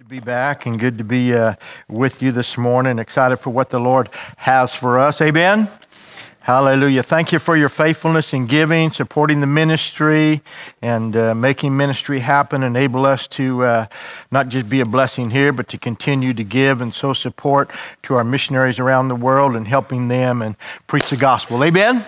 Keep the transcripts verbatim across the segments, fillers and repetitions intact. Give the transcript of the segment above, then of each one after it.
Be back and good to be uh, with you this morning. Excited for what the Lord has for us. Amen. Hallelujah. Thank you for your faithfulness in giving, supporting the ministry, and uh, making ministry happen. Enable us to uh, not just be a blessing here, but to continue to give and sow support to our missionaries around the world and helping them and preach the gospel. Amen.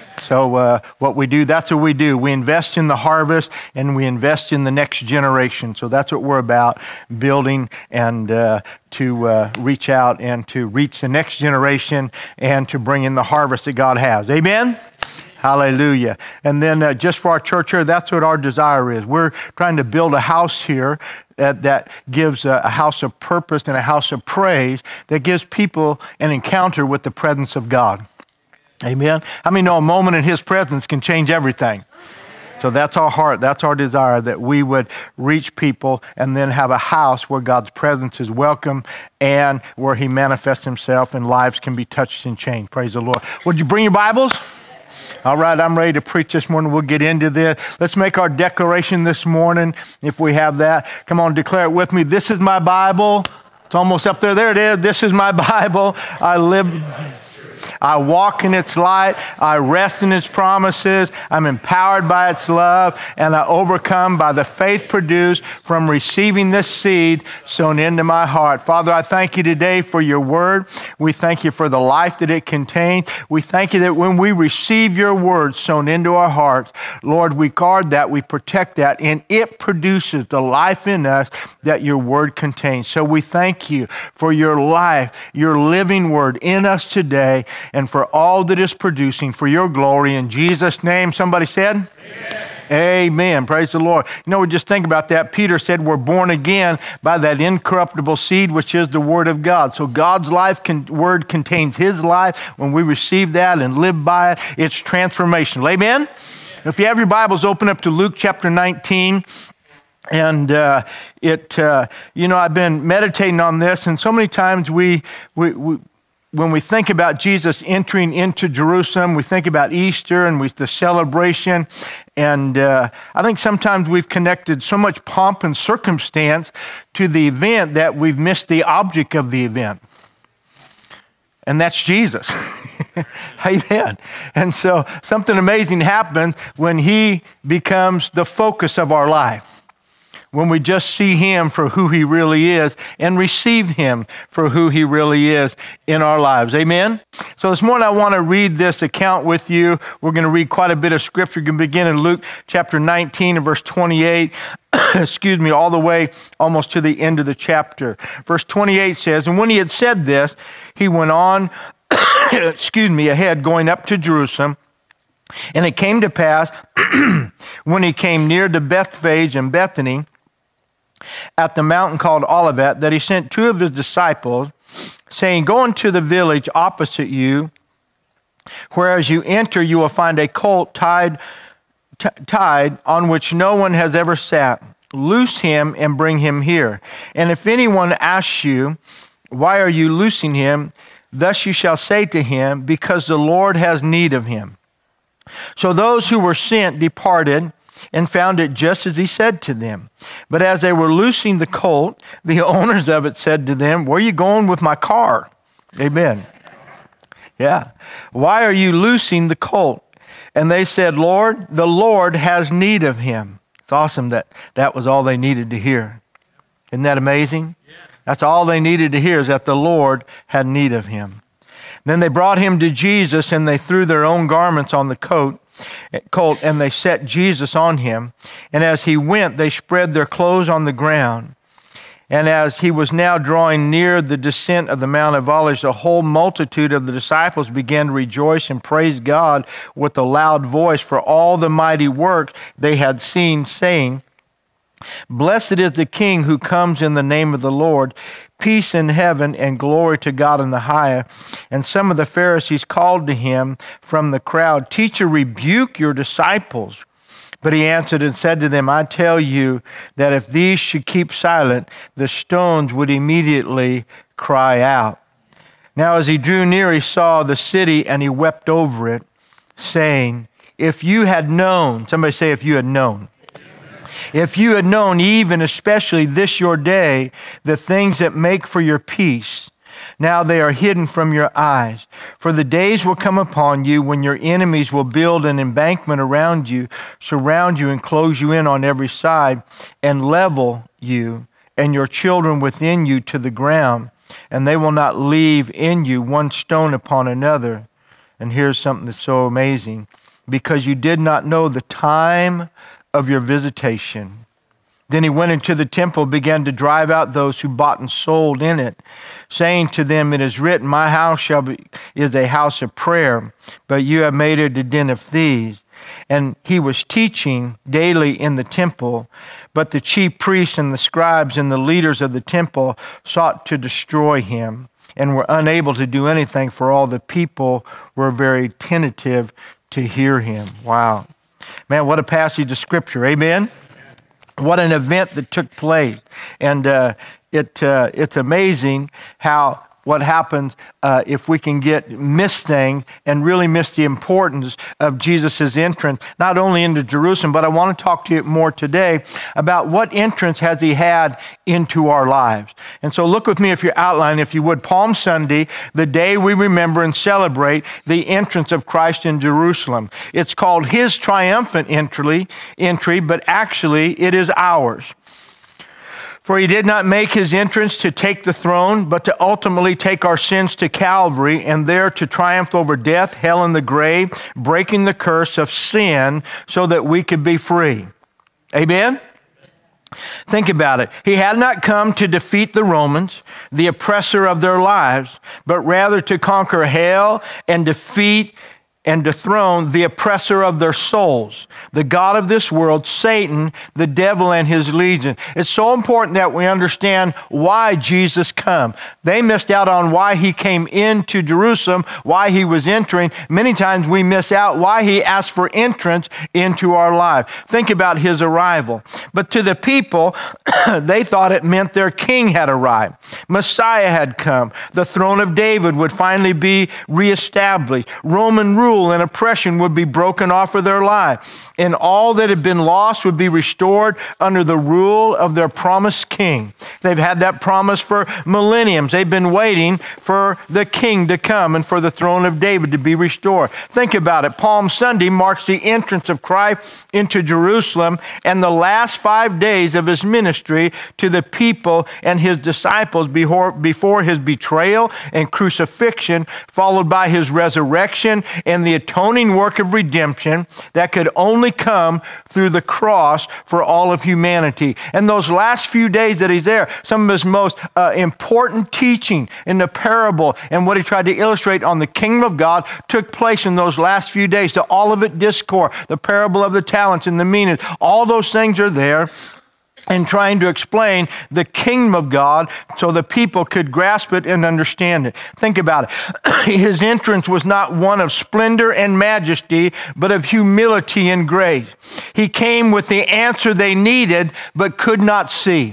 So uh, what we do, that's what we do. We invest in the harvest and we invest in the next generation. So that's what we're about, building and uh, to uh, reach out and to reach the next generation and to bring in the harvest that God has. Amen? Hallelujah. And then uh, just for our church here, that's what our desire is. We're trying to build a house here that, that gives a, a house of purpose and a house of praise that gives people an encounter with the presence of God. Amen. How many know a moment in His presence can change everything? So that's our heart. That's our desire, that we would reach people and then have a house where God's presence is welcome and where He manifests Himself and lives can be touched and changed. Praise the Lord. Would you bring your Bibles? All right, I'm ready to preach this morning. We'll get into this. Let's make our declaration this morning, if we have that. Come on, declare it with me. This is my Bible. It's almost up there. There it is. This is my Bible. I live... I walk in its light, I rest in its promises, I'm empowered by its love, and I overcome by the faith produced from receiving this seed sown into my heart. Father, I thank you today for your word. We thank you for the life that it contains. We thank you that when we receive your word sown into our hearts, Lord, we guard that, we protect that, and it produces the life in us that your word contains. So we thank you for your life, your living word in us today, and for all that is producing for your glory. In Jesus' name, somebody said? Amen. Amen. Praise the Lord. You know, we just think about that. Peter said we're born again by that incorruptible seed, which is the Word of God. So God's life con- word contains His life. When we receive that and live by it, it's transformational. Amen? If you have your Bibles, open up to Luke chapter nineteen. And uh, it, uh, you know, I've been meditating on this, and so many times we, we, we when we think about Jesus entering into Jerusalem, we think about Easter and we, the celebration. And uh, I think sometimes we've connected so much pomp and circumstance to the event that we've missed the object of the event. And that's Jesus. Amen. And so something amazing happens when He becomes the focus of our life. When we just see Him for who He really is and receive Him for who He really is in our lives. Amen? So this morning I want to read this account with you. We're going to read quite a bit of scripture. We're going to begin in Luke chapter nineteen and verse twenty-eight. Excuse me, all the way almost to the end of the chapter. Verse twenty-eight says, "And when He had said this, He went on, excuse me, ahead, going up to Jerusalem. And it came to pass, when He came near to Bethphage and Bethany, at the mountain called Olivet, that He sent two of His disciples, saying, Go into the village opposite you, where as you enter you will find a colt tied, t- tied on which no one has ever sat. Loose him and bring him here. And if anyone asks you, Why are you loosing him? Thus you shall say to him, Because the Lord has need of him. So those who were sent departed and found it just as He said to them. But as they were loosing the colt, the owners of it said to them, Where are you going with my car? Amen. Yeah. Why are you loosing the colt? And they said, Lord, the Lord has need of him. It's awesome that that was all they needed to hear. Isn't that amazing? Yeah. That's all they needed to hear, is that the Lord had need of him. Then they brought him to Jesus, and they threw their own garments on the coat, colt, and they set Jesus on him. And as he went, they spread their clothes on the ground. And as he was now drawing near the descent of the Mount of Olives, the whole multitude of the disciples began to rejoice and praise God with a loud voice for all the mighty work they had seen, saying, Blessed is the King who comes in the name of the Lord. Peace in heaven and glory to God in the highest. And some of the Pharisees called to him from the crowd, Teacher, rebuke your disciples. But he answered and said to them, I tell you that if these should keep silent, the stones would immediately cry out. Now as he drew near, he saw the city, and he wept over it, saying, If you had known, somebody say, if you had known. If you had known, even especially this your day, the things that make for your peace, now they are hidden from your eyes. For the days will come upon you when your enemies will build an embankment around you, surround you and close you in on every side, and level you and your children within you to the ground, and they will not leave in you one stone upon another. And here's something that's so amazing. Because you did not know the time of your visitation. Then he went into the temple, began to drive out those who bought and sold in it, saying to them, it is written, my house shall be is a house of prayer, but you have made it a den of thieves. And he was teaching daily in the temple, but the chief priests and the scribes and the leaders of the temple sought to destroy him and were unable to do anything, for all the people were very tentative to hear him. Wow. Man, what a passage of Scripture. Amen? What an event that took place. And uh, it uh, it's amazing how what happens uh, if we can get miss things and really miss the importance of Jesus' entrance, not only into Jerusalem, but I want to talk to you more today about what entrance has he had into our lives. And so look with me if you outline, if you would, Palm Sunday, the day we remember and celebrate the entrance of Christ in Jerusalem. It's called his triumphant entry, entry, but actually it is ours. For he did not make his entrance to take the throne, but to ultimately take our sins to Calvary and there to triumph over death, hell, and the grave, breaking the curse of sin so that we could be free. Amen? Think about it. He had not come to defeat the Romans, the oppressor of their lives, but rather to conquer hell and defeat and dethrone the oppressor of their souls, the god of this world, Satan, the devil, and his legion. It's so important that we understand why Jesus came. They missed out on why he came into Jerusalem, why he was entering. Many times we miss out why he asked for entrance into our life. Think about his arrival. But to the people, they thought it meant their king had arrived. Messiah had come. The throne of David would finally be reestablished. Roman rule and oppression would be broken off of their life, and all that had been lost would be restored under the rule of their promised king. They've had that promise for millenniums. They've been waiting for the king to come and for the throne of David to be restored. Think about it. Palm Sunday marks the entrance of Christ into Jerusalem and the last five days of his ministry to the people and his disciples before, before his betrayal and crucifixion, followed by his resurrection and the atoning work of redemption that could only come through the cross for all of humanity. And those last few days that he's there, some of his most uh, important teaching in the parable and what he tried to illustrate on the kingdom of God took place in those last few days. The Olivet Discourse, the parable of the talents and the minas, all those things are there, and trying to explain the kingdom of God so the people could grasp it and understand it. Think about it. His entrance was not one of splendor and majesty, but of humility and grace. He came with the answer they needed, but could not see.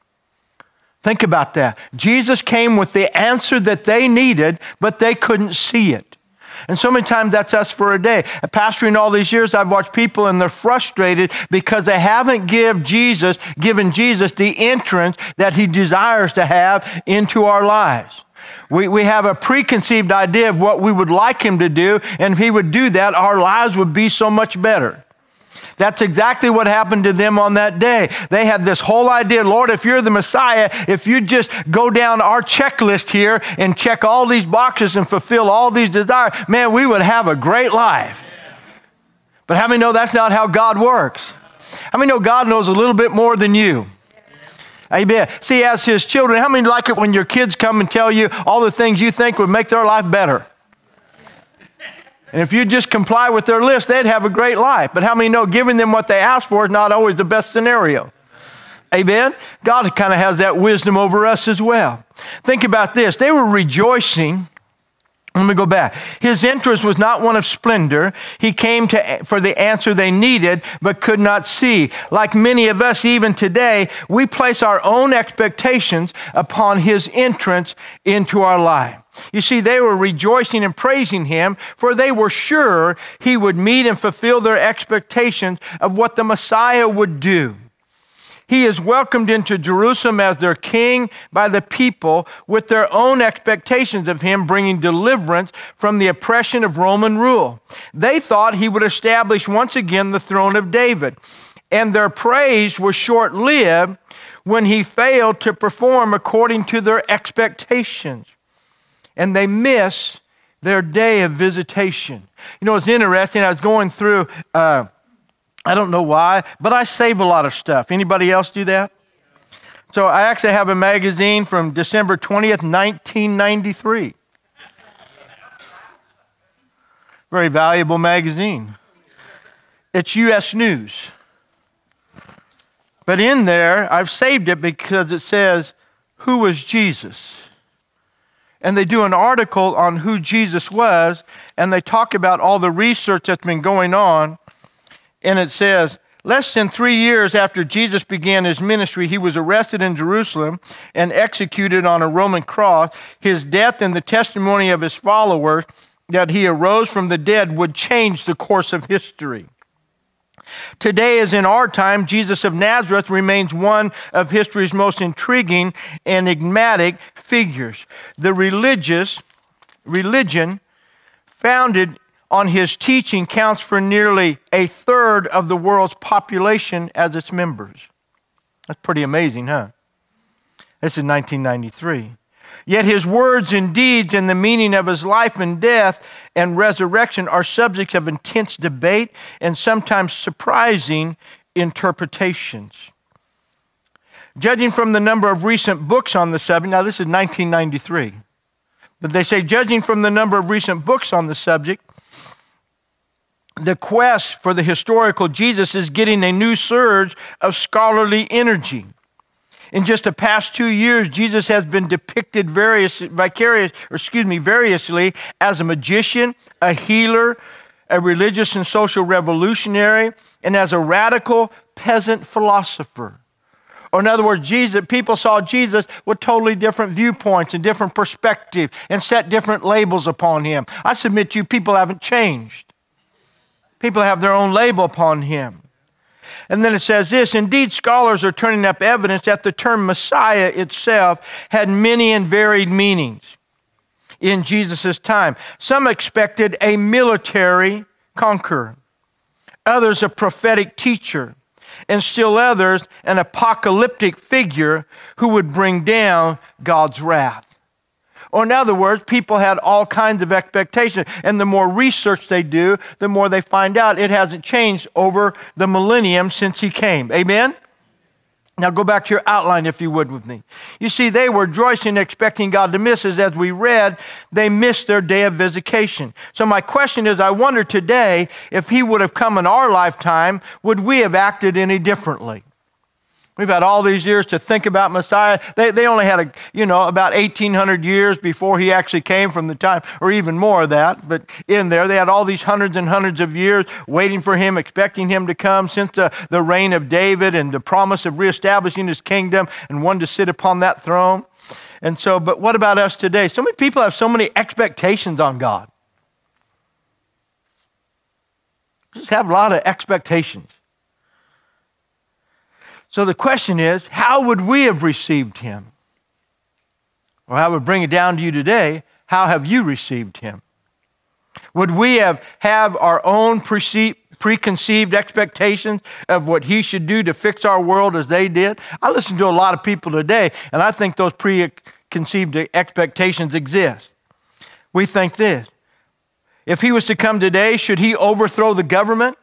Think about that. Jesus came with the answer that they needed, but they couldn't see it. And so many times that's us for a day. Pastoring all these years, I've watched people and they're frustrated because they haven't give Jesus, given Jesus the entrance that he desires to have into our lives. We, we have a preconceived idea of what we would like him to do, and if he would do that, our lives would be so much better. That's exactly what happened to them on that day. They had this whole idea, Lord, if you're the Messiah, if you just go down our checklist here and check all these boxes and fulfill all these desires, man, we would have a great life. But how many know that's not how God works? How many know God knows a little bit more than you? Amen. See, as his children, how many like it when your kids come and tell you all the things you think would make their life better? And if you just comply with their list, they'd have a great life. But how many know giving them what they ask for is not always the best scenario? Amen? God kind of has that wisdom over us as well. Think about this. They were rejoicing. Let me go back. His entrance was not one of splendor. He came to for the answer they needed, but could not see. Like many of us even today, we place our own expectations upon his entrance into our life. You see, they were rejoicing and praising him, for they were sure he would meet and fulfill their expectations of what the Messiah would do. He is welcomed into Jerusalem as their king by the people with their own expectations of him bringing deliverance from the oppression of Roman rule. They thought he would establish once again the throne of David, and their praise was short-lived when he failed to perform according to their expectations. And they miss their day of visitation. You know, it's interesting. I was going through, uh, I don't know why, but I save a lot of stuff. Anybody else do that? So I actually have a magazine from December twentieth, nineteen ninety-three. Very valuable magazine. It's U S News. But in there, I've saved it because it says, "Who was Jesus?" And they do an article on who Jesus was, and they talk about all the research that's been going on. And it says, less than three years after Jesus began his ministry, he was arrested in Jerusalem and executed on a Roman cross. His death and the testimony of his followers that he arose from the dead would change the course of history. Today, as in our time, Jesus of Nazareth remains one of history's most intriguing and enigmatic figures. The religious religion founded on his teaching counts for nearly a third of the world's population as its members. That's pretty amazing, huh? This is nineteen ninety-three. Yet his words and deeds and the meaning of his life and death and resurrection are subjects of intense debate and sometimes surprising interpretations. Judging from the number of recent books on the subject, now this is nineteen ninety-three, but they say judging from the number of recent books on the subject, the quest for the historical Jesus is getting a new surge of scholarly energy. In just the past two years, Jesus has been depicted various, vicarious, or excuse me, variously as a magician, a healer, a religious and social revolutionary, and as a radical peasant philosopher. Or in other words, Jesus, people saw Jesus with totally different viewpoints and different perspectives and set different labels upon him. I submit to you, people haven't changed. People have their own label upon him. And then it says this, indeed, scholars are turning up evidence that the term Messiah itself had many and varied meanings in Jesus' time. Some expected a military conqueror, others a prophetic teacher, and still others an apocalyptic figure who would bring down God's wrath. Or in other words, people had all kinds of expectations. And the more research they do, the more they find out it hasn't changed over the millennium since he came. Amen? Now go back to your outline, if you would, with me. You see, they were rejoicing, expecting God to miss us. As we read, they missed their day of visitation. So my question is, I wonder today, if he would have come in our lifetime, would we have acted any differently? We've had all these years to think about Messiah. They, they only had, a, you know, about eighteen hundred years before he actually came from the time, or even more of that. But in there, they had all these hundreds and hundreds of years waiting for him, expecting him to come since the, the reign of David and the promise of reestablishing his kingdom and one to sit upon that throne. And so, but what about us today? So many people have so many expectations on God. Just have a lot of expectations. So the question is, how would we have received him? Or I would bring it down to you today, how have you received him? Would we have, have our own prece- preconceived expectations of what he should do to fix our world as they did? I listen to a lot of people today, and I think those preconceived expectations exist. We think this: if he was to come today, should he overthrow the government?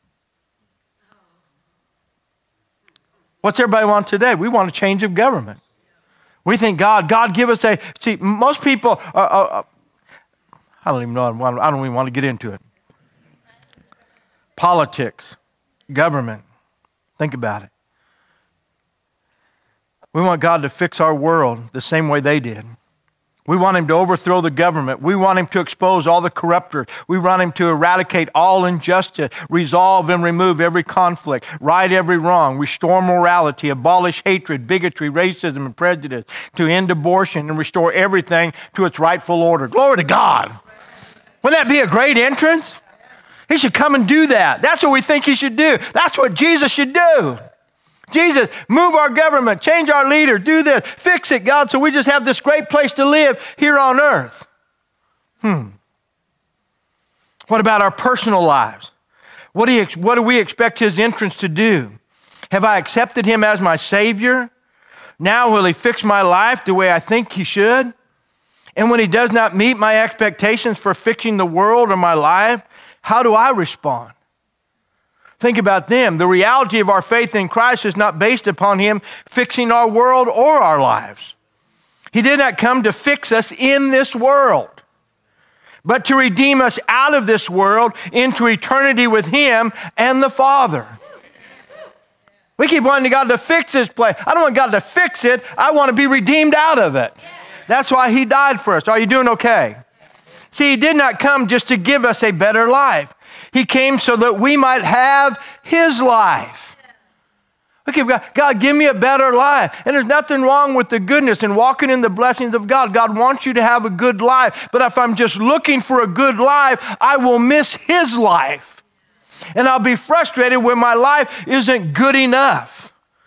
What's everybody want today? We want a change of government. We think God, God give us a, see, most people, are, are, are, I don't even know, I don't even want to get into it. Politics, government, think about it. We want God to fix our world the same way they did. We want him to overthrow the government. We want him to expose all the corruptors. We want him to eradicate all injustice, resolve and remove every conflict, right every wrong, restore morality, abolish hatred, bigotry, racism, and prejudice, to end abortion and restore everything to its rightful order. Glory to God. Wouldn't that be a great entrance? He should come and do that. That's what we think he should do. That's what Jesus should do. Jesus, move our government, change our leader, do this, fix it, God, so we just have this great place to live here on earth. Hmm. What about our personal lives? What do, you, what do we expect his entrance to do? Have I accepted him as my Savior? Now will he fix my life the way I think he should? And when he does not meet my expectations for fixing the world or my life, how do I respond? Think about them. The reality of our faith in Christ is not based upon him fixing our world or our lives. He did not come to fix us in this world, but to redeem us out of this world into eternity with him and the Father. We keep wanting God to fix this place. I don't want God to fix it. I want to be redeemed out of it. That's why he died for us. Are you doing okay? See, he did not come just to give us a better life. He came so that we might have his life. We keep God, God, give me a better life. And there's nothing wrong with the goodness and walking in the blessings of God. God wants you to have a good life. But if I'm just looking for a good life, I will miss his life. And I'll be frustrated when my life isn't good enough.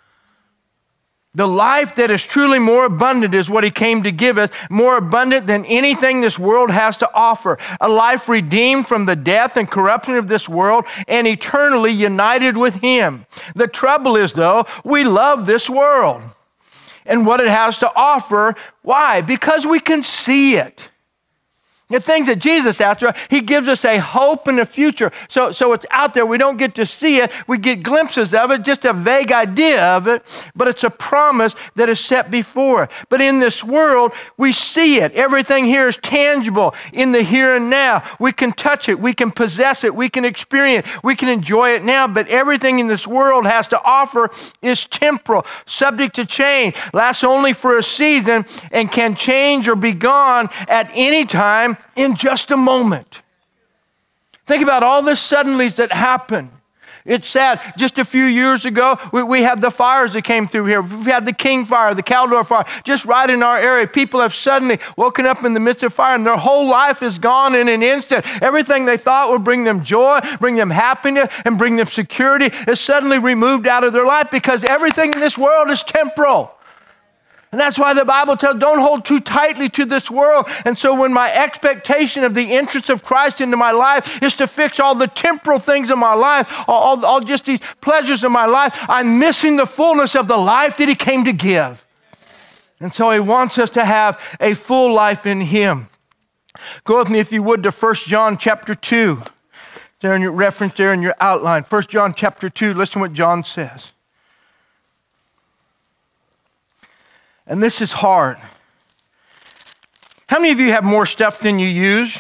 The life that is truly more abundant is what he came to give us, more abundant than anything this world has to offer. A life redeemed from the death and corruption of this world and eternally united with him. The trouble is, though, we love this world and what it has to offer. Why? Because we can see it. The things that Jesus asked for, he gives us a hope and a future. So, so it's out there. We don't get to see it. We get glimpses of it, just a vague idea of it, but it's a promise that is set before. But in this world, we see it. Everything here is tangible in the here and now. We can touch it. We can possess it. We can experience it. We can enjoy it now. But everything in this world has to offer is temporal, subject to change, lasts only for a season, and can change or be gone at any time in just a moment. Think about all the suddenlies that happen. It's sad. Just a few years ago, we, we had the fires that came through here. We've had the King fire, the Caldor fire, just right in our area. People have suddenly woken up in the midst of fire and their whole life is gone in an instant. Everything they thought would bring them joy, bring them happiness, and bring them security is suddenly removed out of their life because everything in this world is temporal. And that's why the Bible tells, don't hold too tightly to this world. And so when my expectation of the entrance of Christ into my life is to fix all the temporal things in my life, all, all just these pleasures in my life, I'm missing the fullness of the life that he came to give. And so he wants us to have a full life in him. Go with me, if you would, to First John chapter two. There in your reference there in your outline. First John chapter two, listen what John says. And this is hard. How many of you have more stuff than you use?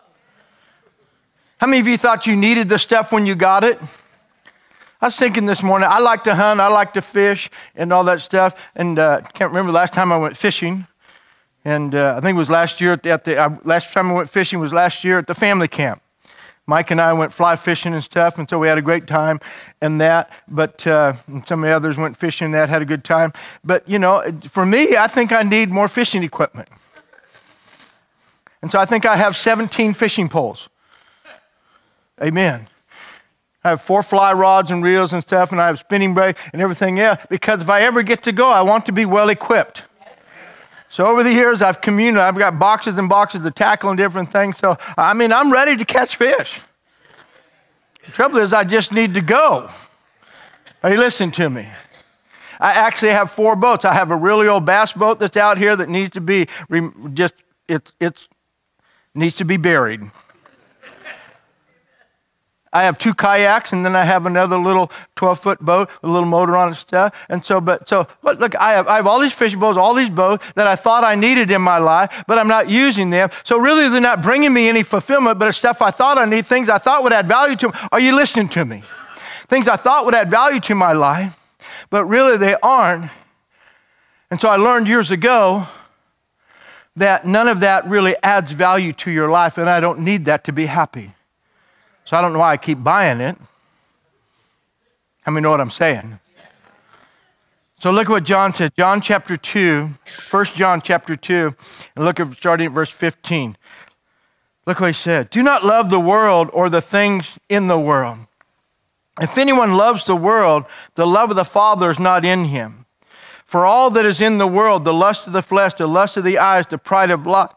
How many of you thought you needed the stuff when you got it? I was thinking this morning, I like to hunt, I like to fish and all that stuff. And I uh, can't remember the last time I went fishing. And uh, I think it was last year, at the, at the uh, last time I went fishing was last year at the family camp. Mike and I went fly fishing and stuff, and so we had a great time and that. But uh, and some of the others went fishing and that, had a good time. But, you know, for me, I think I need more fishing equipment. And so I think I have seventeen fishing poles. Amen. I have four fly rods and reels and stuff, and I have spinning braid and everything else, because if I ever get to go, I want to be well equipped. So over the years, I've communed, I've got boxes and boxes of tackle and different things. So, I mean, I'm ready to catch fish. The trouble is, I just need to go. Are you listening to me? I actually have four boats. I have a really old bass boat that's out here that needs to be just, it's, it's, needs to be buried. I have two kayaks, and then I have another little twelve-foot boat with a little motor on it and stuff. And so, but so, but look, I have I have all these fishing boats, all these boats that I thought I needed in my life, but I'm not using them. So really, they're not bringing me any fulfillment, but it's stuff I thought I need, things I thought would add value to me. Are you listening to me? Things I thought would add value to my life, but really they aren't. And so I learned years ago that none of that really adds value to your life, and I don't need that to be happy. So I don't know why I keep buying it. How many know what I'm saying? So look at what John said. John chapter two, First John chapter two, and look at starting at verse fifteen. Look what he said. Do not love the world or the things in the world. If anyone loves the world, the love of the Father is not in him. For all that is in the world, the lust of the flesh, the lust of the eyes, the pride of life,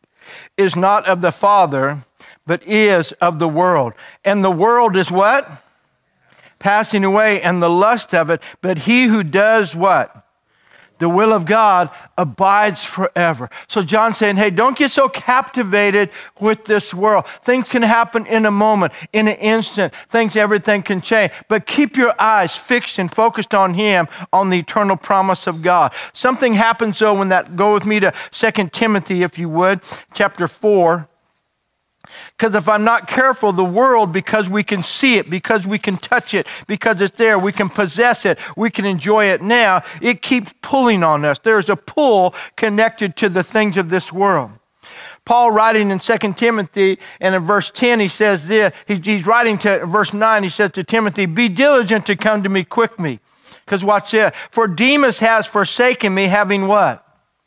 is not of the Father, but is of the world. And the world is what? Passing away, and the lust of it. But he who does what? The will of God abides forever. So John's saying, hey, don't get so captivated with this world. Things can happen in a moment, in an instant. Things, everything can change. But keep your eyes fixed and focused on him, on the eternal promise of God. Something happens, though, when that, go with me to Second Timothy, if you would, chapter four. Because if I'm not careful, the world, because we can see it, because we can touch it, because it's there, we can possess it, we can enjoy it now, it keeps pulling on us. There's a pull connected to the things of this world. Paul, writing in Second Timothy, and in verse ten, he says this, he's writing to verse nine, he says to Timothy, be diligent to come to me quickly. Because watch this, for Demas has forsaken me, having what?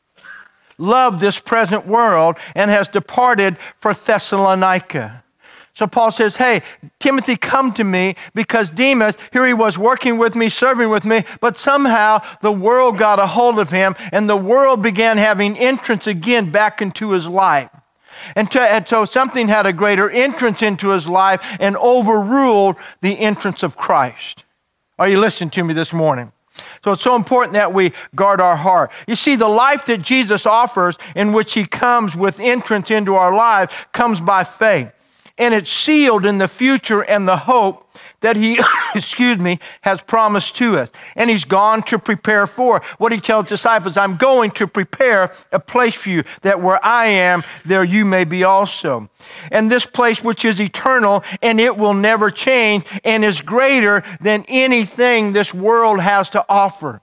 Loved this present world, and has departed for Thessalonica. So Paul says, hey, Timothy, come to me, because Demas, here he was working with me, serving with me, but somehow the world got a hold of him, and the world began having entrance again back into his life. And, to, and so something had a greater entrance into his life and overruled the entrance of Christ. Are you listening to me this morning? So it's so important that we guard our heart. You see, the life that Jesus offers, in which he comes with entrance into our lives, comes by faith. And it's sealed in the future and the hope that he, excuse me, has promised to us. And he's gone to prepare for. What he tells disciples, I'm going to prepare a place for you, that where I am, there you may be also. And this place which is eternal, and it will never change, and is greater than anything this world has to offer.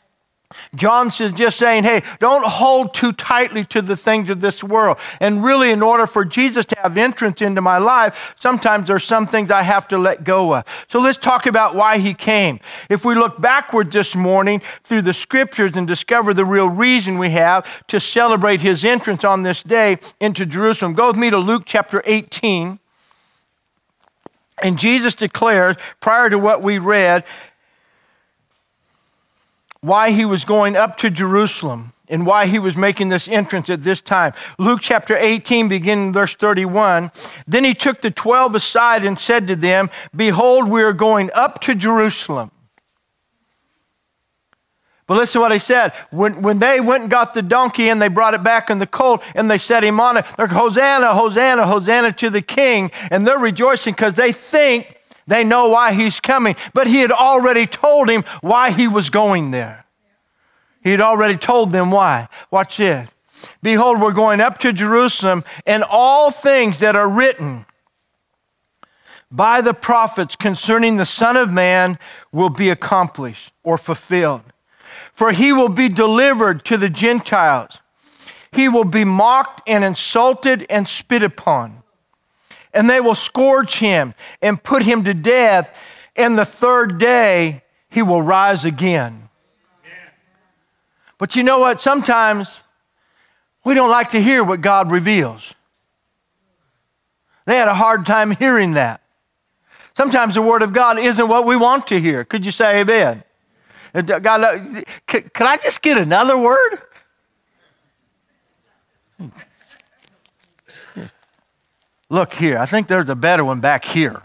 John is just saying, hey, don't hold too tightly to the things of this world. And really, in order for Jesus to have entrance into my life, sometimes there's some things I have to let go of. So let's talk about why he came. If we look backward this morning through the scriptures and discover the real reason we have to celebrate his entrance on this day into Jerusalem, go with me to Luke chapter eighteen. And Jesus declares, prior to what we read, why he was going up to Jerusalem and why he was making this entrance at this time. Luke chapter eighteen, beginning in verse thirty-one. Then he took the twelve aside and said to them, behold, we are going up to Jerusalem. But listen to what he said. When, when they went and got the donkey and they brought it back in the colt and they set him on it, they're Hosanna, Hosanna, Hosanna to the King. And they're rejoicing because they think they know why he's coming, but he had already told him why he was going there. He had already told them why. Watch this. Behold, we're going up to Jerusalem, and all things that are written by the prophets concerning the Son of Man will be accomplished or fulfilled. For he will be delivered to the Gentiles. He will be mocked and insulted and spit upon. And they will scourge him and put him to death, and the third day he will rise again. But you know what? Sometimes we don't like to hear what God reveals. They had a hard time hearing that. Sometimes the Word of God isn't what we want to hear. Could you say amen? God, could I just get another word? Look here, I think there's a better one back here.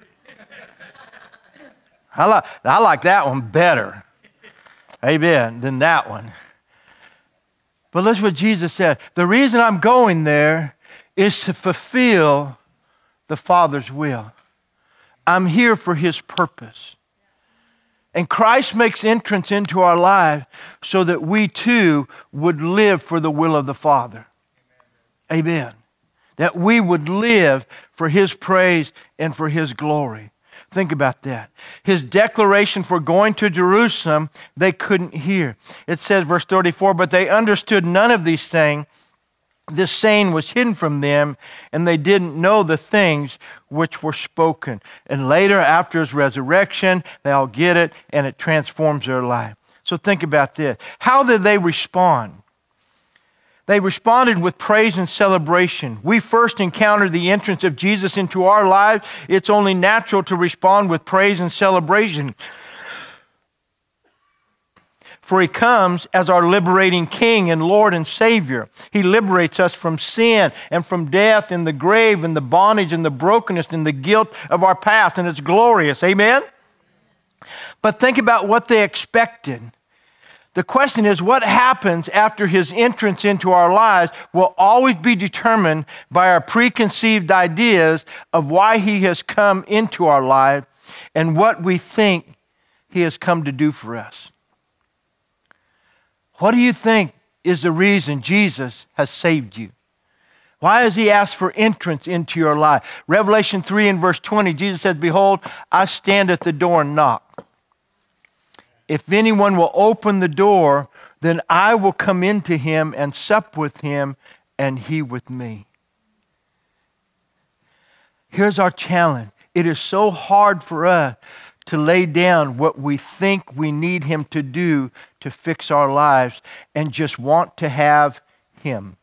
I like, I like that one better, amen, than that one. But listen what Jesus said. The reason I'm going there is to fulfill the Father's will. I'm here for his purpose. And Christ makes entrance into our lives so that we too would live for the will of the Father. Amen. That we would live for his praise and for his glory. Think about that. His declaration for going to Jerusalem, they couldn't hear. It says, verse thirty-four, but they understood none of these things. This saying was hidden from them, and they didn't know the things which were spoken. And later, after his resurrection, they all get it, and it transforms their life. So think about this. How did they respond? They responded with praise and celebration. We first encountered the entrance of Jesus into our lives. It's only natural to respond with praise and celebration. For he comes as our liberating King and Lord and Savior. He liberates us from sin and from death and the grave and the bondage and the brokenness and the guilt of our past. And it's glorious. Amen? But think about what they expected. The question is, what happens after his entrance into our lives will always be determined by our preconceived ideas of why he has come into our life and what we think he has come to do for us. What do you think is the reason Jesus has saved you? Why has he asked for entrance into your life? Revelation three and verse twenty, Jesus says, "Behold, I stand at the door and knock. If anyone will open the door, then I will come into him and sup with him and he with me." Here's our challenge. It is so hard for us to lay down what we think we need him to do to fix our lives and just want to have him.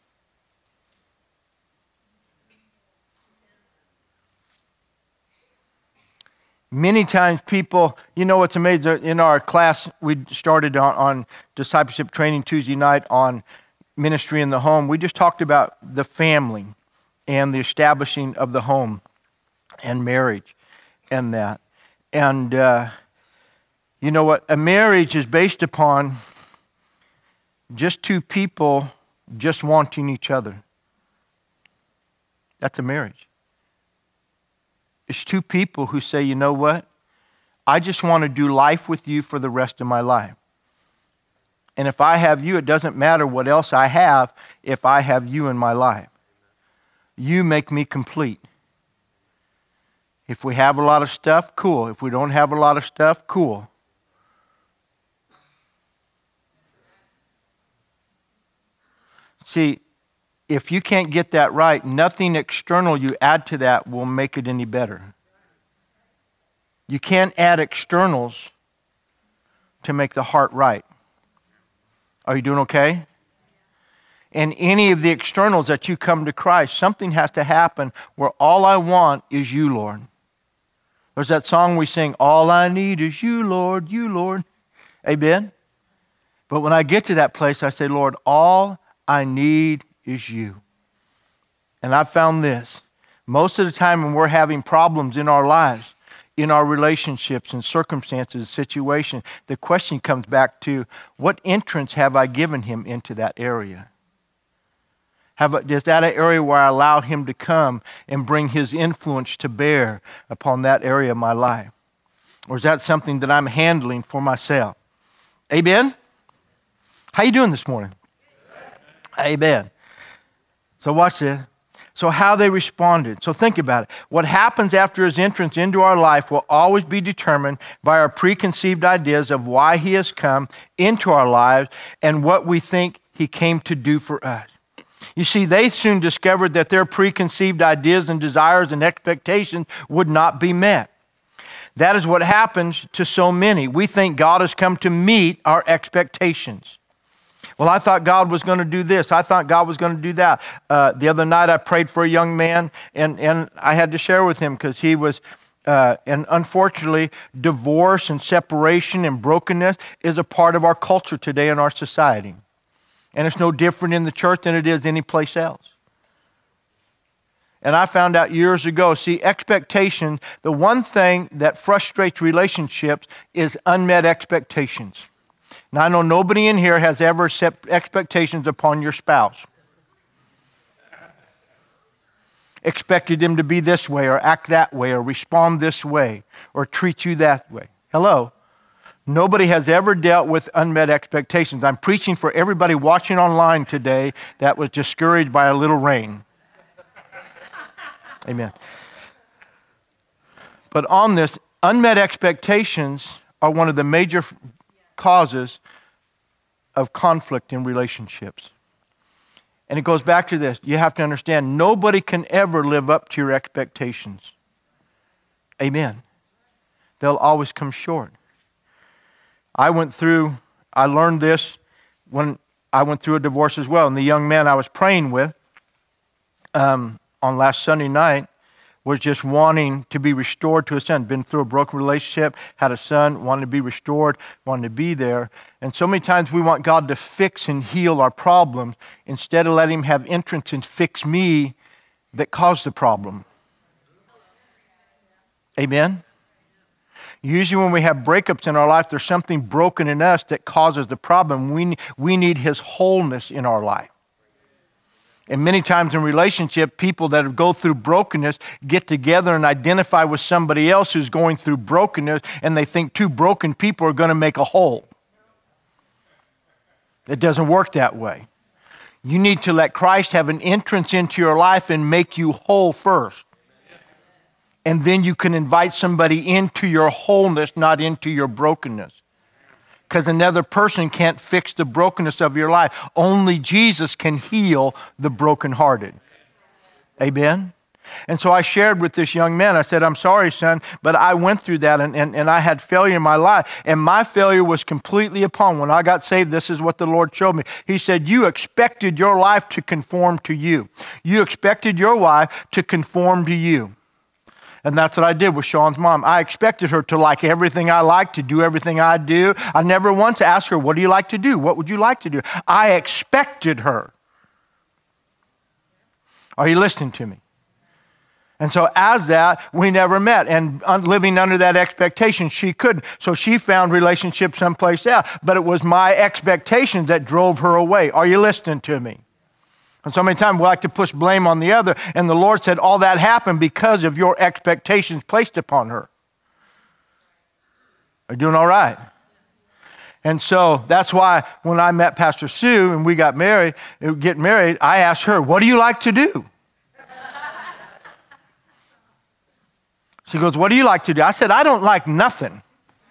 Many times people, you know what's amazing, in our class we started on, on discipleship training Tuesday night on ministry in the home. We just talked about the family and the establishing of the home and marriage and that. And uh, you know what? A marriage is based upon just two people just wanting each other. That's a marriage. It's two people who say, you know what? I just want to do life with you for the rest of my life. And if I have you, it doesn't matter what else I have if I have you in my life. You make me complete. If we have a lot of stuff, cool. If we don't have a lot of stuff, cool. See, if you can't get that right, nothing external you add to that will make it any better. You can't add externals to make the heart right. Are you doing okay? And any of the externals that you come to Christ, something has to happen where all I want is you, Lord. There's that song we sing, all I need is you, Lord, you, Lord. Amen? But when I get to that place, I say, Lord, all I need is you. And I've found this. Most of the time when we're having problems in our lives, in our relationships and circumstances, situations, the question comes back to, what entrance have I given him into that area? Have, is that an area where I allow him to come and bring his influence to bear upon that area of my life? Or is that something that I'm handling for myself? Amen? How you doing this morning? Amen. So watch this. So how they responded. So think about it. What happens after his entrance into our life will always be determined by our preconceived ideas of why he has come into our lives and what we think he came to do for us. You see, they soon discovered that their preconceived ideas and desires and expectations would not be met. That is what happens to so many. We think God has come to meet our expectations. Well, I thought God was going to do this. I thought God was going to do that. Uh, the other night I prayed for a young man, and, and I had to share with him because he was, uh, and unfortunately, divorce and separation and brokenness is a part of our culture today in our society. And it's no different in the church than it is any place else. And I found out years ago, see, expectations, the one thing that frustrates relationships is unmet expectations. Now, I know nobody in here has ever set expectations upon your spouse. Expected them to be this way or act that way or respond this way or treat you that way. Hello? Nobody has ever dealt with unmet expectations. I'm preaching for everybody watching online today that was discouraged by a little rain. Amen. But on this, unmet expectations are one of the major causes of conflict in relationships. And it goes back to this. You have to understand, nobody can ever live up to your expectations. Amen. They'll always come short. I went through, I learned this when I went through a divorce as well. And the young man I was praying with um, on last Sunday night was just wanting to be restored to his son. Been through a broken relationship, had a son, wanted to be restored, wanted to be there. And so many times we want God to fix and heal our problems instead of letting him have entrance and fix me that caused the problem. Amen? Usually when we have breakups in our life, there's something broken in us that causes the problem. We, we need his wholeness in our life. And many times in relationship, people that go through brokenness get together and identify with somebody else who's going through brokenness, and they think two broken people are going to make a whole. It doesn't work that way. You need to let Christ have an entrance into your life and make you whole first. And then you can invite somebody into your wholeness, not into your brokenness. Because another person can't fix the brokenness of your life. Only Jesus can heal the brokenhearted. Amen? And so I shared with this young man, I said, I'm sorry, son, but I went through that and, and, and I had failure in my life. And my failure was completely upon. When I got saved, this is what the Lord showed me. He said, you expected your life to conform to you. You expected your wife to conform to you. And that's what I did with Sean's mom. I expected her to like everything I like, to do everything I do. I never once asked her, what do you like to do? What would you like to do? I expected her. Are you listening to me? And so as that, we never met. And living under that expectation, she couldn't. So she found relationship someplace else. But it was my expectations that drove her away. Are you listening to me? And so many times we like to push blame on the other. And the Lord said all that happened because of your expectations placed upon her. Are you doing all right? And so that's why when I met Pastor Sue and we got married, get married, I asked her, what do you like to do? She goes, what do you like to do? I said, I don't like nothing.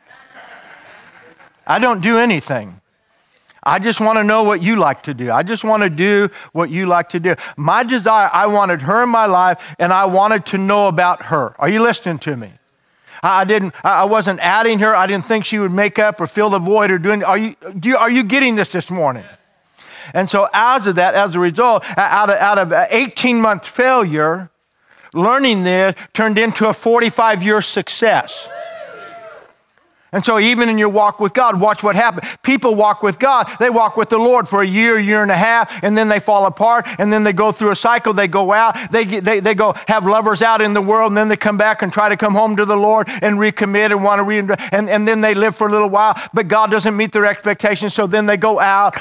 I don't do anything. I just want to know what you like to do. I just want to do what you like to do. My desire, I wanted her in my life, and I wanted to know about her. Are you listening to me? I didn't. I wasn't adding her. I didn't think she would make up or fill the void or doing. Are you? Do you are you getting this this morning? And so, as of that, as a result, out of out of eighteen month failure, learning this turned into a forty-five year success. And so even in your walk with God, watch what happens. People walk with God. They walk with the Lord for a year, year and a half, and then they fall apart, and then they go through a cycle. They go out. They, get, they, they go have lovers out in the world, and then they come back and try to come home to the Lord and recommit and want to re- and, and then they live for a little while, but God doesn't meet their expectations, so then they go out.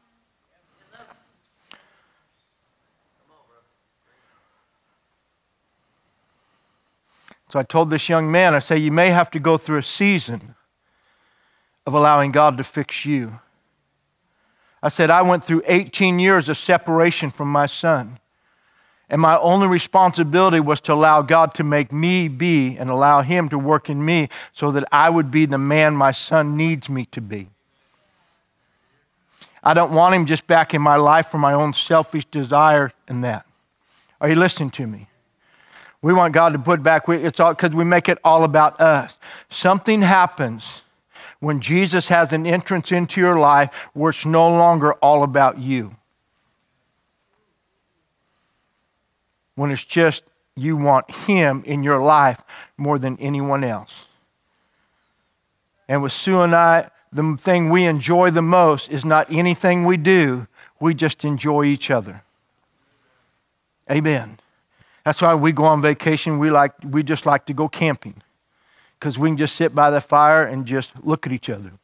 So I told this young man, I say, you may have to go through a season of allowing God to fix you. I said, I went through eighteen years of separation from my son. And my only responsibility was to allow God to make me be and allow him to work in me so that I would be the man my son needs me to be. I don't want him just back in my life for my own selfish desire and that. Are you listening to me? We want God to put back, it's all because we make it all about us. Something happens when Jesus has an entrance into your life where it's no longer all about you. When it's just you want him in your life more than anyone else. And with Sue and I, the thing we enjoy the most is not anything we do. We just enjoy each other. Amen. That's why we go on vacation. We like we just like to go camping. Because we can just sit by the fire and just look at each other.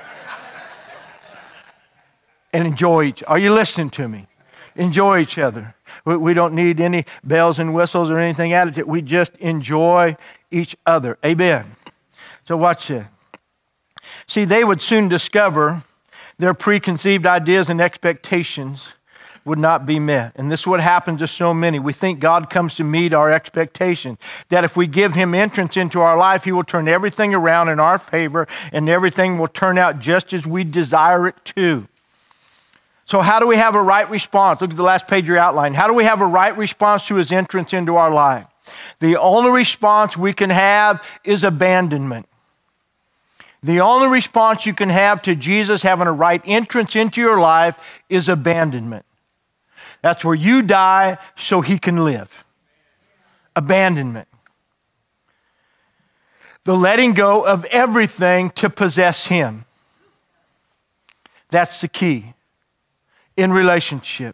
And enjoy each other. Are you listening to me? Enjoy each other. We, we don't need any bells and whistles or anything added. We just enjoy each other. Amen. So watch this. See, they would soon discover their preconceived ideas and expectations would not be met. And this is what happens to so many. We think God comes to meet our expectations. That if we give him entrance into our life, he will turn everything around in our favor and everything will turn out just as we desire it to. So how do we have a right response? Look at the last page of your outline. How do we have a right response to his entrance into our life? The only response we can have is abandonment. The only response you can have to Jesus having a right entrance into your life is abandonment. That's where you die so he can live. Abandonment. The letting go of everything to possess him. That's the key in relationship.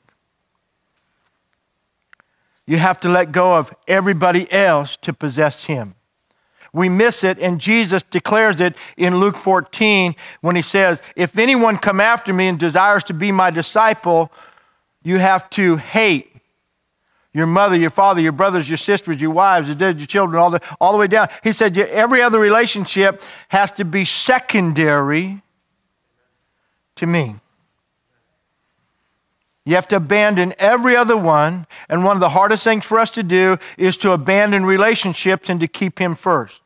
You have to let go of everybody else to possess him. We miss it, and Jesus declares it in Luke fourteen when he says, if anyone come after me and desires to be my disciple, you have to hate your mother, your father, your brothers, your sisters, your wives, your your children, all the, all the way down. He said every other relationship has to be secondary to me. You have to abandon every other one, and one of the hardest things for us to do is to abandon relationships and to keep him first.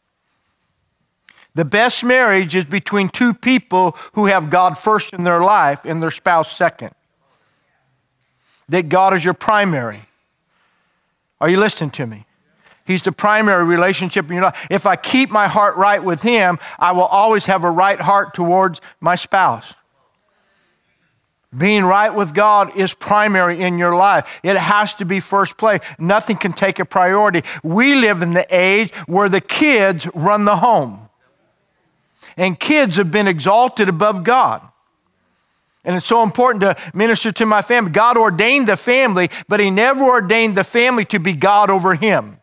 The best marriage is between two people who have God first in their life and their spouse second. That God is your primary. Are you listening to me? He's the primary relationship in your life. If I keep my heart right with him, I will always have a right heart towards my spouse. Being right with God is primary in your life. It has to be first place. Nothing can take a priority. We live in the age where the kids run the home. And kids have been exalted above God. And it's so important to minister to my family. God ordained the family, but he never ordained the family to be God over him.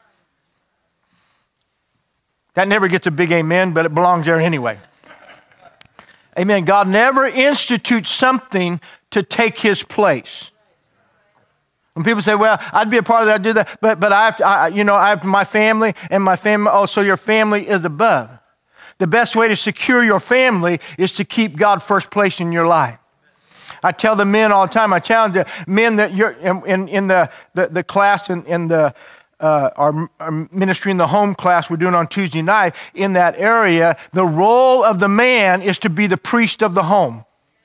That never gets a big amen, but it belongs there anyway. Amen. God never institutes something to take his place. When people say, well, I'd be a part of that, I'd do that, but, but I have to, I, you know, I have my family and my family, oh, so your family is above. The best way to secure your family is to keep God first place in your life. I tell the men all the time, I challenge the men that you're in, in, in the, the, the class in, in the uh, our, our ministry in the home class we're doing on Tuesday night, in that area, the role of the man is to be the priest of the home.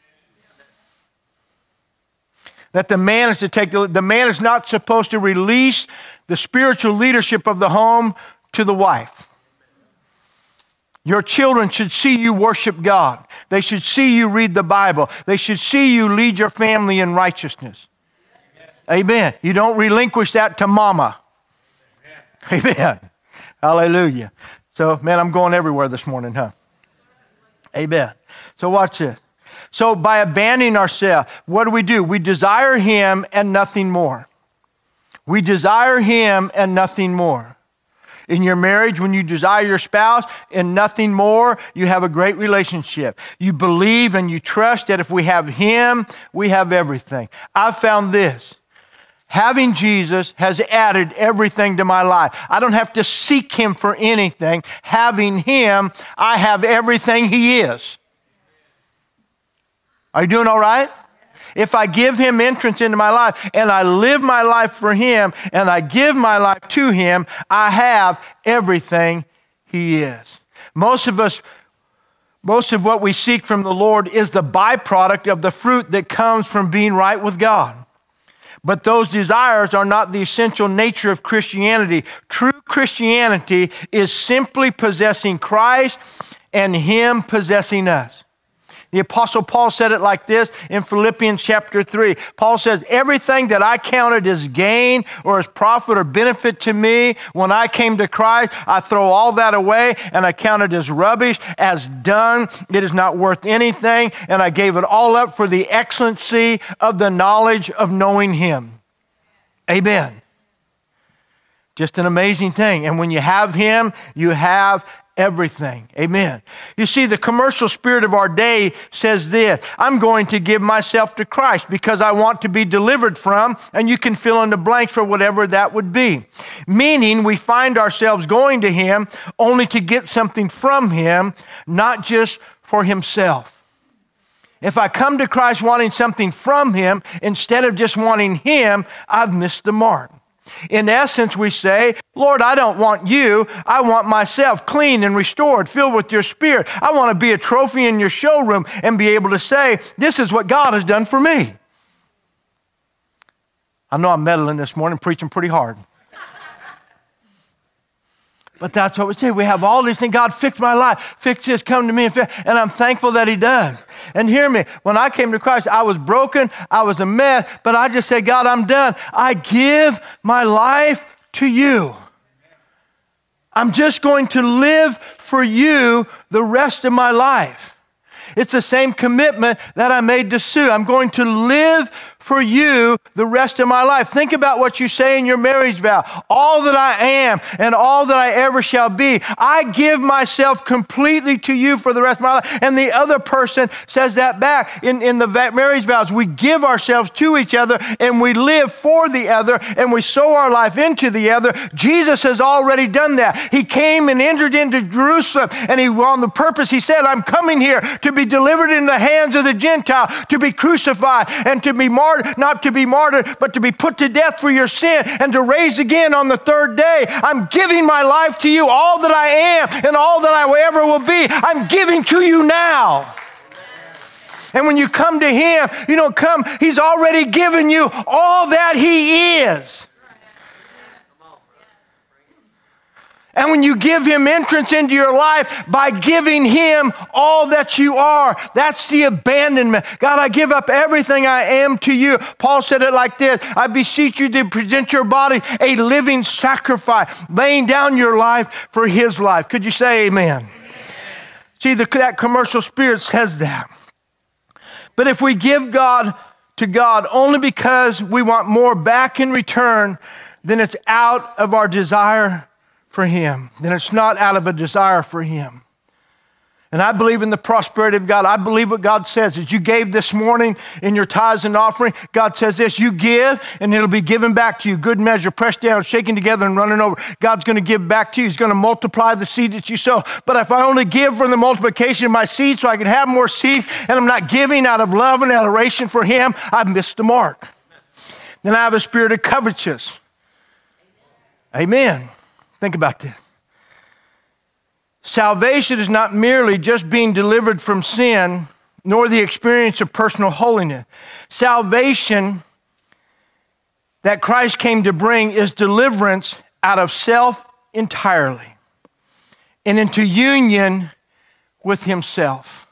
That the man is to take, the, the man is not supposed to release the spiritual leadership of the home to the wife. Your children should see you worship God. They should see you read the Bible. They should see you lead your family in righteousness. Amen. Amen. You don't relinquish that to mama. Amen. Amen. Hallelujah. So, man, I'm going everywhere this morning, huh? Amen. So watch this. So by abandoning ourselves, what do we do? We desire him and nothing more. We desire him and nothing more. In your marriage, when you desire your spouse and nothing more, you have a great relationship. You believe and you trust that if we have him, we have everything. I've found this. Having Jesus has added everything to my life. I don't have to seek him for anything. Having him, I have everything he is. Are you doing all right? If I give him entrance into my life and I live my life for him and I give my life to him, I have everything he is. Most of us, most of what we seek from the Lord is the byproduct of the fruit that comes from being right with God. But those desires are not the essential nature of Christianity. True Christianity is simply possessing Christ and him possessing us. The Apostle Paul said it like this in Philippians chapter three. Paul says, everything that I counted as gain or as profit or benefit to me when I came to Christ, I throw all that away and I count it as rubbish, as dung. It is not worth anything. And I gave it all up for the excellency of the knowledge of knowing him. Amen. Just an amazing thing. And when you have him, you have everything. Amen. You see, the commercial spirit of our day says this: I'm going to give myself to Christ because I want to be delivered from, and you can fill in the blanks for whatever that would be. Meaning we find ourselves going to him only to get something from him, not just for himself. If I come to Christ wanting something from him instead of just wanting him, I've missed the mark. In essence, we say, Lord, I don't want you. I want myself clean and restored, filled with your spirit. I want to be a trophy in your showroom and be able to say, this is what God has done for me. I know I'm meddling this morning, preaching pretty hard. But that's what we say. We have all these things. God, fix my life. Fix this. Come to me. And, fix. and I'm thankful that he does. And hear me. When I came to Christ, I was broken. I was a mess. But I just said, God, I'm done. I give my life to you. I'm just going to live for you the rest of my life. It's the same commitment that I made to Sue. I'm going to live for you the rest of my life. Think about what you say in your marriage vow. All that I am and all that I ever shall be, I give myself completely to you for the rest of my life. And the other person says that back in, in the marriage vows. We give ourselves to each other and we live for the other and we sow our life into the other. Jesus has already done that. He came and entered into Jerusalem and he, on the purpose, he said, I'm coming here to be delivered in the hands of the Gentile, to be crucified and to be martyred. Not to be martyred, but to be put to death for your sin and to raise again on the third day. I'm giving my life to you, all that I am and all that I ever will be. I'm giving to you now. And when you come to him, you don't come, he's already given you all that he is. And when you give him entrance into your life by giving him all that you are, that's the abandonment. God, I give up everything I am to you. Paul said it like this, I beseech you to present your body a living sacrifice, laying down your life for his life. Could you say amen? Amen. See, the, that commercial spirit says that. But if we give God to God only because we want more back in return, then it's out of our desire for him. Then it's not out of a desire for him. And I believe in the prosperity of God. I believe what God says. As you gave this morning in your tithes and offering, God says this, you give and it'll be given back to you. Good measure, pressed down, shaken together and running over. God's going to give back to you. He's going to multiply the seed that you sow. But if I only give from the multiplication of my seed so I can have more seed and I'm not giving out of love and adoration for him, I've missed the mark. Then I have a spirit of covetousness. Amen. Think about this. Salvation is not merely just being delivered from sin, nor the experience of personal holiness. Salvation that Christ came to bring is deliverance out of self entirely and into union with himself.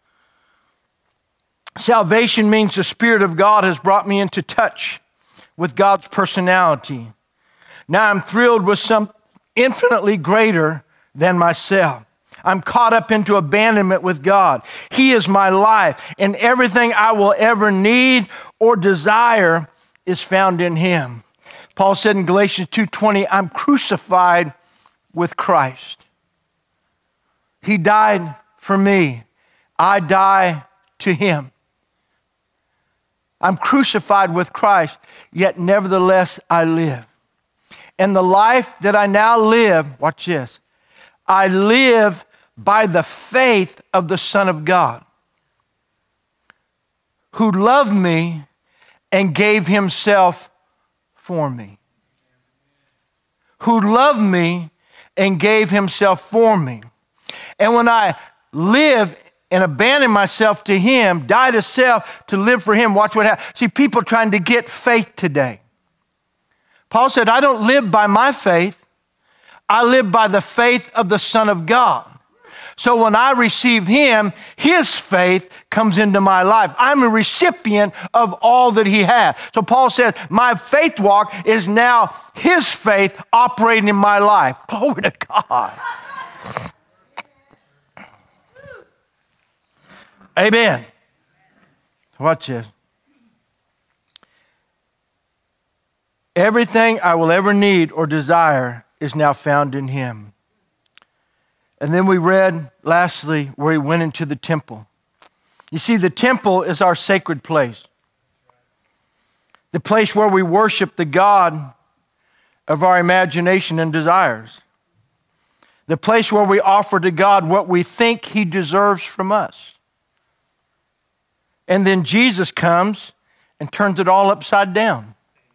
Salvation means the Spirit of God has brought me into touch with God's personality. Now I'm thrilled with some infinitely greater than myself. I'm caught up into abandonment with God. He is my life, and everything I will ever need or desire is found in him. Paul said in Galatians two twenty, I'm crucified with Christ. He died for me. I die to him. I'm crucified with Christ, yet nevertheless I live. And the life that I now live, watch this, I live by the faith of the Son of God, who loved me and gave himself for me. Who loved me and gave himself for me. And when I live and abandon myself to him, die to self to live for him, watch what happens. See, people trying to get faith today. Paul said, I don't live by my faith. I live by the faith of the Son of God. So when I receive him, his faith comes into my life. I'm a recipient of all that he has. So Paul says, my faith walk is now his faith operating in my life. Glory to God. Amen. Watch this. Everything I will ever need or desire is now found in him. And then we read, lastly, where he went into the temple. You see, the temple is our sacred place. The place where we worship the God of our imagination and desires. The place where we offer to God what we think he deserves from us. And then Jesus comes and turns it all upside down.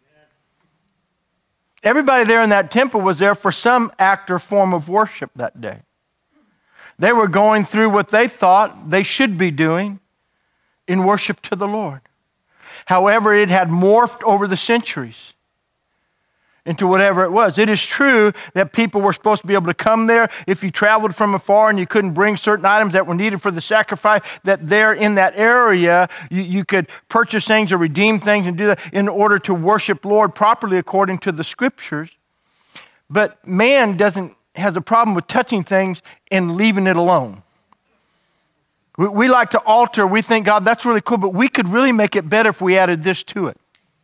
Everybody there in that temple was there for some act or form of worship that day. They were going through what they thought they should be doing in worship to the Lord. However, it had morphed over the centuries. into whatever it was. It is true that people were supposed to be able to come there. If you traveled from afar and you couldn't bring certain items that were needed for the sacrifice, that there in that area, you, you could purchase things or redeem things and do that in order to worship Lord properly according to the scriptures. But man doesn't has a problem with touching things and leaving it alone. We, we like to alter. We think, God, that's really cool, but we could really make it better if we added this to it.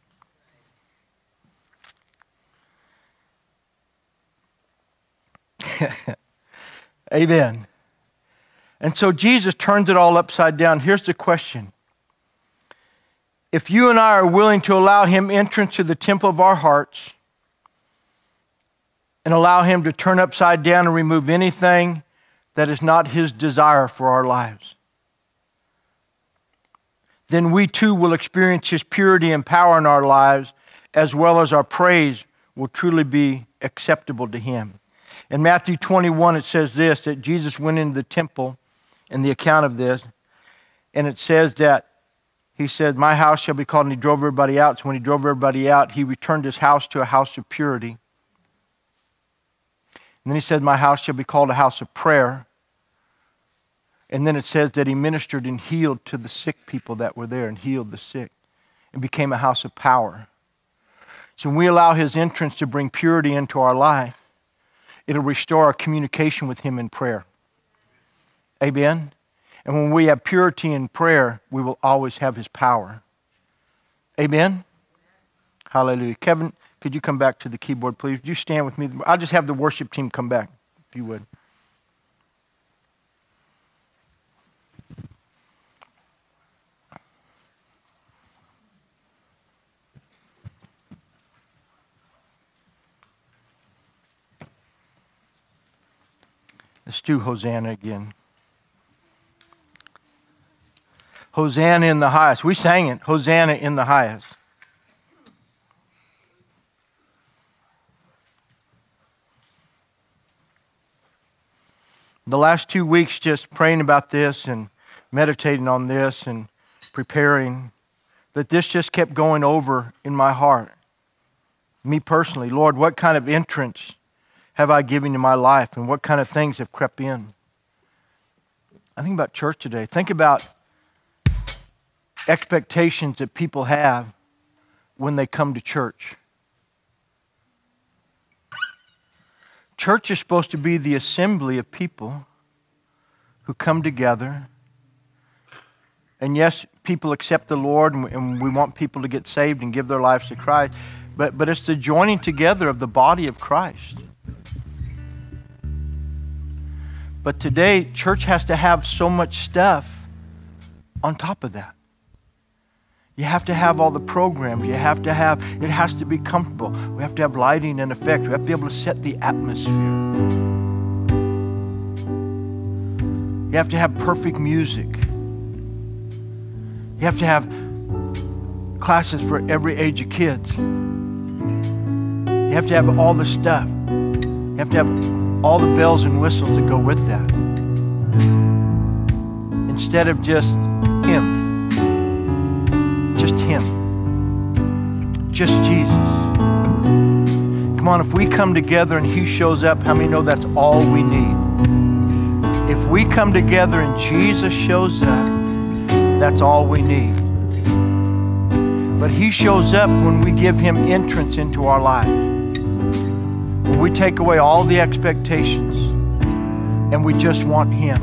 Amen. And so Jesus turns it all upside down. Here's the question. If you and I are willing to allow him entrance to the temple of our hearts and allow him to turn upside down and remove anything that is not his desire for our lives, then we too will experience his purity and power in our lives, as well as our praise will truly be acceptable to him. In Matthew twenty-one, it says this, that Jesus went into the temple in the account of this, and it says that he said, my house shall be called, and he drove everybody out. So when he drove everybody out, he returned his house to a house of purity. And then he said, my house shall be called a house of prayer. And then it says that he ministered and healed to the sick people that were there and healed the sick and became a house of power. So when we allow his entrance to bring purity into our life, it'll restore our communication with him in prayer. Amen? And when we have purity in prayer, we will always have his power. Amen? Hallelujah. Kevin, could you come back to the keyboard, please? Would you stand with me? I'll just have the worship team come back, if you would. Let's do Hosanna again. Hosanna in the highest. We sang it. Hosanna in the highest. The last two weeks just praying about this and meditating on this and preparing, that this just kept going over in my heart. Me personally, Lord, what kind of entrance have I given to my life, and what kind of things have crept in? I think about church today. Think about expectations that people have when they come to church. Church is supposed to be the assembly of people who come together. And yes, people accept the Lord, and we want people to get saved and give their lives to Christ. But, but it's the joining together of the body of Christ. But today, church has to have so much stuff on top of that. You have to have all the programs. You have to have, it has to be comfortable. We have to have lighting and effect. We have to be able to set the atmosphere. You have to have perfect music. You have to have classes for every age of kids. You have to have all the stuff. You have to have all the bells and whistles that go with that. Instead of just him. Just him. Just Jesus. Come on, if we come together and he shows up, how many know that's all we need? If we come together and Jesus shows up, that's all we need. But he shows up when we give him entrance into our life. When we take away all the expectations and we just want him.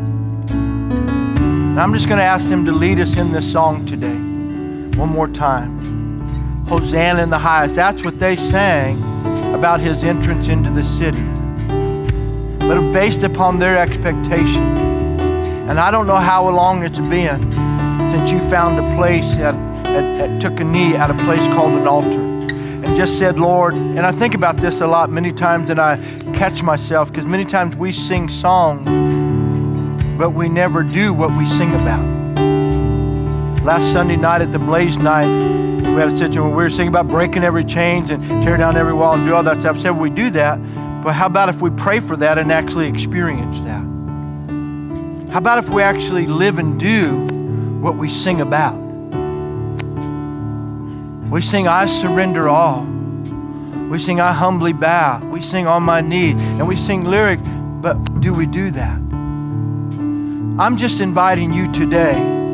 And I'm just going to ask them to lead us in this song today. One more time. Hosanna in the highest. That's what they sang about his entrance into the city. But based upon their expectations. And I don't know how long it's been since you found a place that, that, that took a knee at a place called an altar. And just said, Lord, and I think about this a lot many times, and I catch myself because many times we sing songs, but we never do what we sing about. Last Sunday night at the Blaze Night, we had a situation where we were singing about breaking every chains and tear down every wall and do all that stuff. I said, we do that, but how about if we pray for that and actually experience that? How about if we actually live and do what we sing about? We sing, I surrender all. We sing, I humbly bow. We sing, on my knee. And we sing lyric, but do we do that? I'm just inviting you today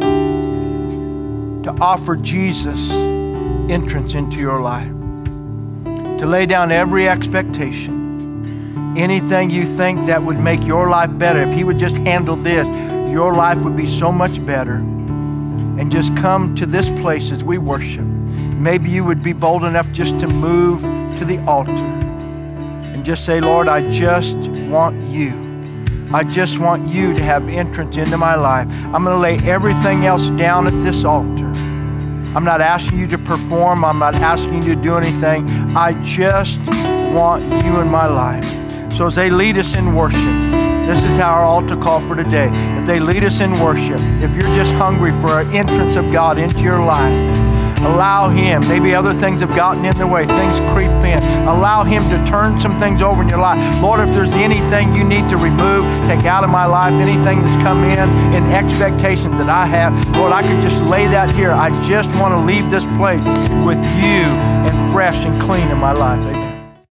to offer Jesus entrance into your life. To lay down every expectation. Anything you think that would make your life better. If He would just handle this, your life would be so much better. And just come to this place as we worship. Maybe you would be bold enough just to move to the altar and just say, Lord, I just want you. I just want you to have entrance into my life. I'm going to lay everything else down at this altar. I'm not asking you to perform. I'm not asking you to do anything. I just want you in my life. So as they lead us in worship, this is our altar call for today. If they lead us in worship, if you're just hungry for an entrance of God into your life, allow Him. Maybe other things have gotten in the way. Things creep in. Allow Him to turn some things over in your life. Lord, if there's anything you need to remove, take out of my life, anything that's come in in expectations that I have, Lord, I can just lay that here. I just want to leave this place with you and fresh and clean in my life. Amen.